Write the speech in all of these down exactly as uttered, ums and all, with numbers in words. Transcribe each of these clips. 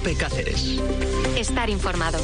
COPE Cáceres. Estar informado.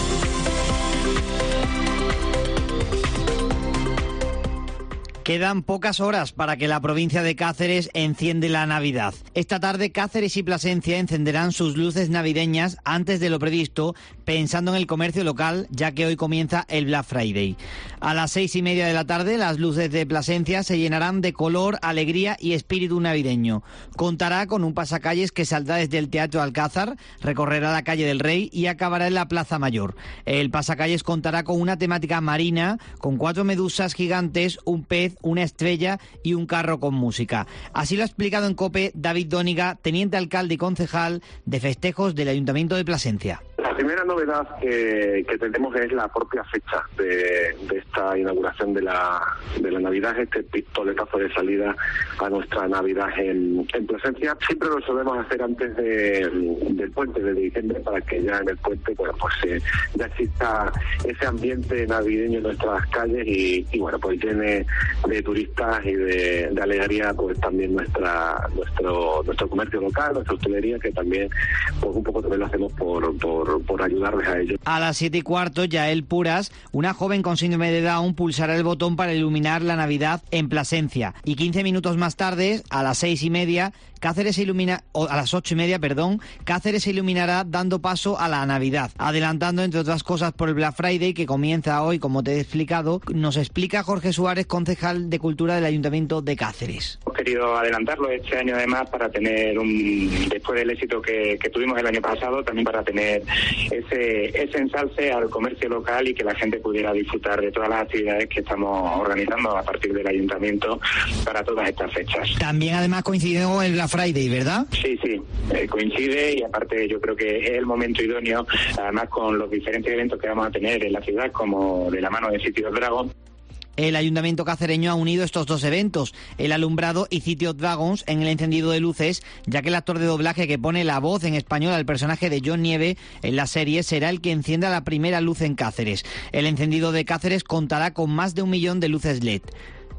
Quedan pocas horas para que la provincia de Cáceres enciende la Navidad. Esta tarde Cáceres y Plasencia encenderán sus luces navideñas antes de lo previsto, pensando en el comercio local, ya que hoy comienza el Black Friday. A las seis y media de la tarde las luces de Plasencia se llenarán de color, alegría y espíritu navideño. Contará con un pasacalles que saldrá desde el Teatro Alcázar, recorrerá la calle del Rey y acabará en la Plaza Mayor. El pasacalles contará con una temática marina, con cuatro medusas gigantes, un pez, una estrella y un carro con música. Así lo ha explicado en COPE David Dóniga, teniente alcalde y concejal de festejos del Ayuntamiento de Plasencia. La primera novedad que, que tenemos es la propia fecha de, de esta inauguración de la, de la Navidad, este pistoletazo de salida a nuestra Navidad en, en Plasencia. Siempre lo solemos hacer antes de, del puente de diciembre, para que ya en el puente bueno, pues eh, ya exista ese ambiente navideño en nuestras calles y, y bueno, pues llene de turistas y de, de alegría pues también nuestra nuestro nuestro comercio local, nuestra hostelería, que también pues un poco también lo hacemos por, por por ayudarles a ellos. A las siete y cuarto, Yael Puras, una joven con síndrome de Down, pulsará el botón para iluminar la Navidad en Plasencia. Y quince minutos más tarde, a las seis y media, Cáceres se ilumina, o a las ocho y media, perdón, Cáceres se iluminará dando paso a la Navidad, adelantando entre otras cosas por el Black Friday que comienza hoy, como te he explicado. Nos explica Jorge Suárez, concejal de Cultura del Ayuntamiento de Cáceres. Hemos querido adelantarlo este año además para tener un, después del éxito que, que tuvimos el año pasado, también para tener ese, ese ensalce al comercio local y que la gente pudiera disfrutar de todas las actividades que estamos organizando a partir del Ayuntamiento para todas estas fechas. También además coincide con el Black Friday, ¿verdad? Sí, sí, eh, coincide y aparte yo creo que es el momento idóneo, además con los diferentes eventos que vamos a tener en la ciudad, como de la mano de City of Dragons. El Ayuntamiento cacereño ha unido estos dos eventos, el alumbrado y City of Dragons, en el encendido de luces, ya que el actor de doblaje que pone la voz en español al personaje de John Nieve en la serie será el que encienda la primera luz en Cáceres. El encendido de Cáceres contará con más de un millón de luces L E D.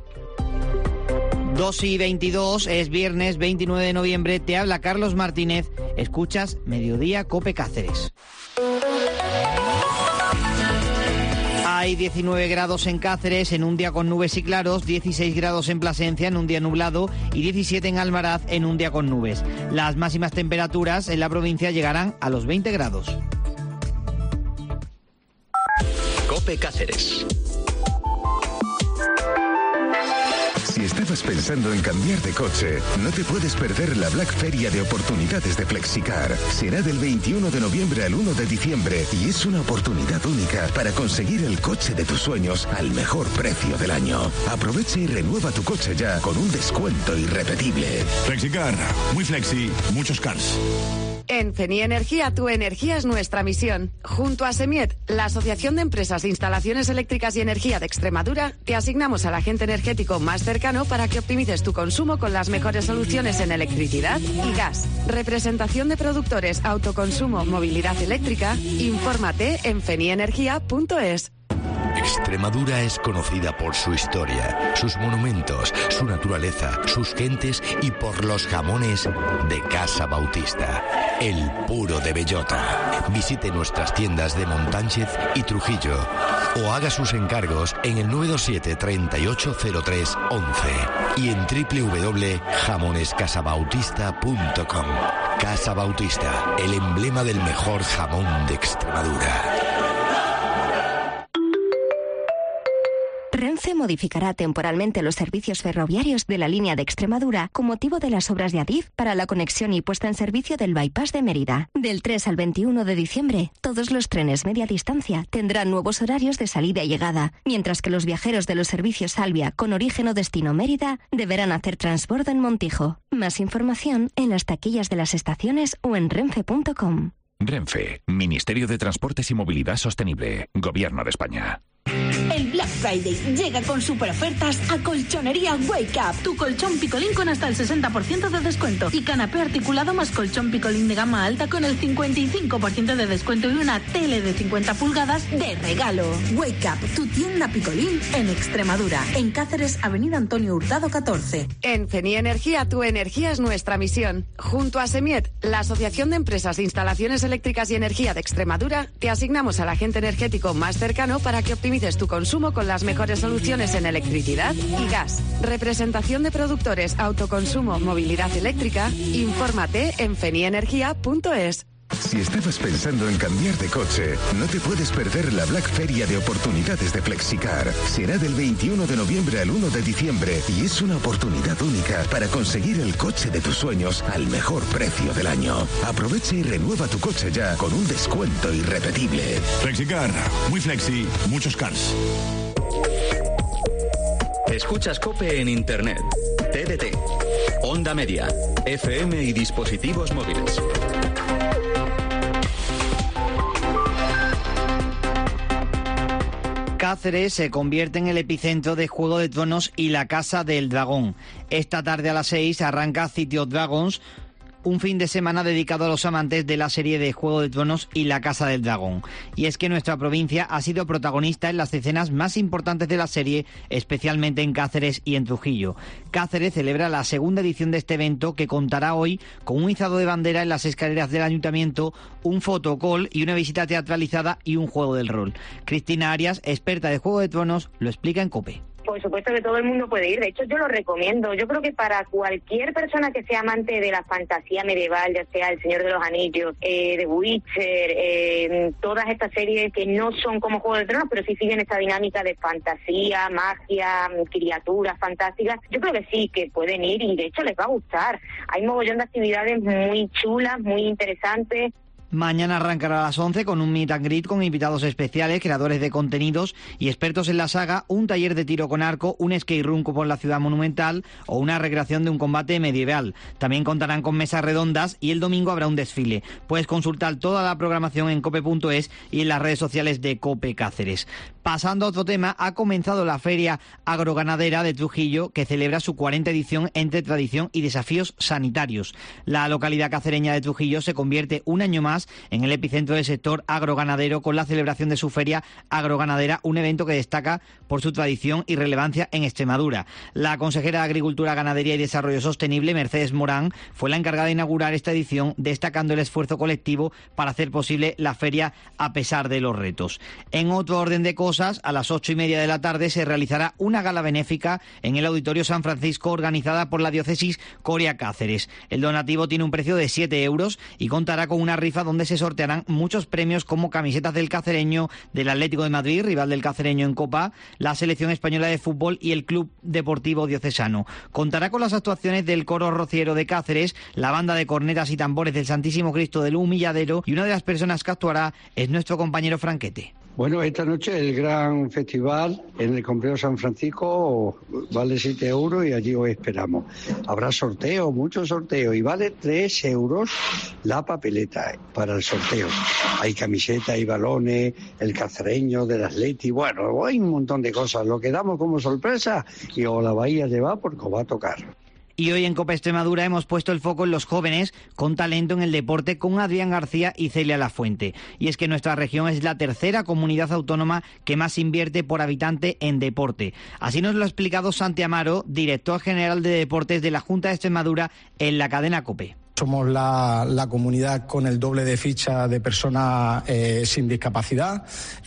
dos y veintidós, es viernes veintinueve de noviembre, te habla Carlos Martínez, escuchas Mediodía COPE Cáceres. Hay diecinueve grados en Cáceres en un día con nubes y claros, dieciséis grados en Plasencia en un día nublado y diecisiete en Almaraz en un día con nubes. Las máximas temperaturas en la provincia llegarán a los veinte grados. COPE Cáceres. Si estabas pensando en cambiar de coche, no te puedes perder la Black Feria de oportunidades de Flexicar. Será del veintiuno de noviembre al uno de diciembre y es una oportunidad única para conseguir el coche de tus sueños al mejor precio del año. Aprovecha y renueva tu coche ya con un descuento irrepetible. Flexicar, muy flexi, muchos cars. En Feni Energía, tu energía es nuestra misión. Junto a Semiet, la Asociación de Empresas de Instalaciones Eléctricas y Energía de Extremadura, te asignamos al agente energético más cercano para que optimices tu consumo con las mejores soluciones en electricidad y gas. Representación de productores, autoconsumo, movilidad eléctrica. Infórmate en fenienergia punto es. Extremadura es conocida por su historia, sus monumentos, su naturaleza, sus gentes y por los jamones de Casa Bautista, el puro de bellota. Visite nuestras tiendas de Montánchez y Trujillo o haga sus encargos en el nueve dos siete, treinta y ocho cero tres, once y en doble u doble u doble u punto jamones casa bautista punto com. Casa Bautista, el emblema del mejor jamón de Extremadura. Renfe modificará temporalmente los servicios ferroviarios de la línea de Extremadura con motivo de las obras de Adif para la conexión y puesta en servicio del bypass de Mérida. Del tres al veintiuno de diciembre, todos los trenes media distancia tendrán nuevos horarios de salida y llegada, mientras que los viajeros de los servicios Salvia con origen o destino Mérida deberán hacer transbordo en Montijo. Más información en las taquillas de las estaciones o en renfe punto com. Renfe, Ministerio de Transportes y Movilidad Sostenible, Gobierno de España. El Black Friday llega con super ofertas a Colchonería Wake Up. Tu colchón picolín con hasta el sesenta por ciento de descuento y canapé articulado más colchón picolín de gama alta con el cincuenta y cinco por ciento de descuento y una tele de cincuenta pulgadas de regalo. Wake Up, tu tienda picolín en Extremadura. En Cáceres, Avenida Antonio Hurtado catorce. En Feni Energía, tu energía es nuestra misión. Junto a Semiet, la Asociación de Empresas de Instalaciones Eléctricas y Energía de Extremadura, te asignamos al agente energético más cercano para que optimices tu consumo con las mejores soluciones en electricidad y gas. Representación de productores, autoconsumo, movilidad eléctrica. Infórmate en fenienergia punto es. Si estabas pensando en cambiar de coche, no te puedes perder la Black Feria de oportunidades de Flexicar. Será del veintiuno de noviembre al uno de diciembre y es una oportunidad única para conseguir el coche de tus sueños al mejor precio del año. Aprovecha y renueva tu coche ya con un descuento irrepetible. Flexicar, muy flexi, muchos cars. Escuchas COPE en Internet, T D T, Onda Media, F M y dispositivos móviles. Cáceres se convierte en el epicentro de Juego de Tronos y la Casa del Dragón. Esta tarde a las seis arranca City of Dragons, un fin de semana dedicado a los amantes de la serie de Juego de Tronos y la Casa del Dragón. Y es que nuestra provincia ha sido protagonista en las escenas más importantes de la serie, especialmente en Cáceres y en Trujillo. Cáceres celebra la segunda edición de este evento, que contará hoy con un izado de bandera en las escaleras del ayuntamiento, un fotocall y una visita teatralizada y un juego del rol. Cristina Arias, experta de Juego de Tronos, lo explica en COPE. Por supuesto que todo el mundo puede ir, de hecho yo lo recomiendo. Yo creo que para cualquier persona que sea amante de la fantasía medieval, ya sea El Señor de los Anillos, eh, The Witcher, eh, todas estas series que no son como Juego de Tronos, pero sí siguen esta dinámica de fantasía, magia, criaturas fantásticas, yo creo que sí, que pueden ir y de hecho les va a gustar. Hay un mogollón de actividades muy chulas, muy interesantes. Mañana arrancará a las once con un meet and greet con invitados especiales, creadores de contenidos y expertos en la saga, un taller de tiro con arco, un skate room por la ciudad monumental o una recreación de un combate medieval. También contarán con mesas redondas y el domingo habrá un desfile. Puedes consultar toda la programación en cope punto es y en las redes sociales de COPE Cáceres. Pasando a otro tema, ha comenzado la Feria Agroganadera de Trujillo, que celebra su cuarta edición entre tradición y desafíos sanitarios. La localidad cacereña de Trujillo se convierte un año más en el epicentro del sector agroganadero con la celebración de su Feria Agroganadera, un evento que destaca por su tradición y relevancia en Extremadura. La consejera de Agricultura, Ganadería y Desarrollo Sostenible, Mercedes Morán, fue la encargada de inaugurar esta edición, destacando el esfuerzo colectivo para hacer posible la feria a pesar de los retos. En otro orden de cosas, a las ocho y media de la tarde se realizará una gala benéfica en el Auditorio San Francisco organizada por la diócesis Coria Cáceres. El donativo tiene un precio de siete euros y contará con una rifa donde se sortearán muchos premios como camisetas del cacereño, del Atlético de Madrid, rival del cacereño en Copa, la selección española de fútbol y el Club Deportivo Diocesano. Contará con las actuaciones del Coro Rociero de Cáceres, la banda de cornetas y tambores del Santísimo Cristo del Humilladero, y una de las personas que actuará es nuestro compañero Franquete. Bueno, esta noche el gran festival en el Complejo San Francisco vale siete euros y allí os esperamos. Habrá sorteo, muchos sorteos, y vale tres euros la papeleta para el sorteo. Hay camisetas, hay balones, el cacereño del Atleti, bueno, hay un montón de cosas. Lo que damos como sorpresa y os la vais a llevar porque os va a tocar. Y hoy en Copa Extremadura hemos puesto el foco en los jóvenes con talento en el deporte con Adrián García y Celia Lafuente. Y es que nuestra región es la tercera comunidad autónoma que más invierte por habitante en deporte. Así nos lo ha explicado Santi Amaro, director general de deportes de la Junta de Extremadura en la cadena COPE. Somos la, la comunidad con el doble de ficha de personas eh, sin discapacidad.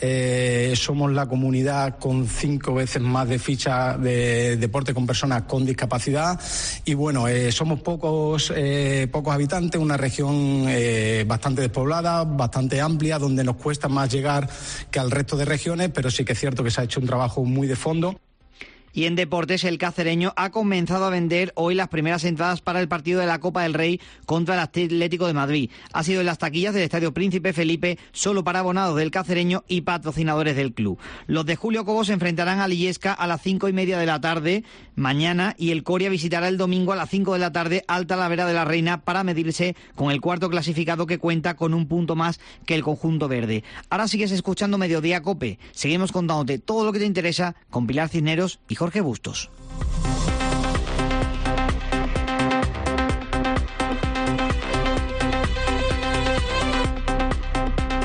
Eh, somos la comunidad con cinco veces más de ficha de deporte con personas con discapacidad. Y bueno, eh, somos pocos, eh, pocos habitantes, una región eh, bastante despoblada, bastante amplia, donde nos cuesta más llegar que al resto de regiones, pero sí que es cierto que se ha hecho un trabajo muy de fondo. Y en deportes, el cacereño ha comenzado a vender hoy las primeras entradas para el partido de la Copa del Rey contra el Atlético de Madrid. Ha sido en las taquillas del Estadio Príncipe Felipe, solo para abonados del cacereño y patrocinadores del club. Los de Julio Cobo se enfrentarán a Illesca a las cinco y media de la tarde mañana y el Coria visitará el domingo a las cinco de la tarde al Talavera de la Reina para medirse con el cuarto clasificado, que cuenta con un punto más que el conjunto verde. Ahora sigues escuchando Mediodía Cope. Seguimos contándote todo lo que te interesa con Pilar Cisneros y Jorge Bustos.